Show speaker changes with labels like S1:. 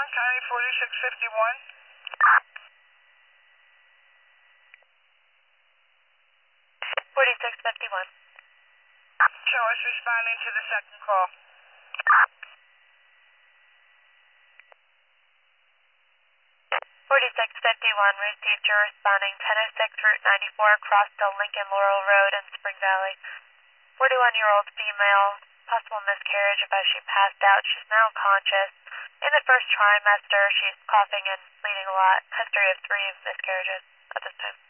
S1: County 4651.
S2: 4651.
S1: Show us responding to the second call.
S2: 4651, received your responding 1006 Route 94, Crossdale, Lincoln, Laurel Road, in Spring Valley. 41-year-old female, possible miscarriage as she passed out. She's now conscious. In the first trimester, she's coughing and bleeding a lot. History of 3 miscarriages at this time.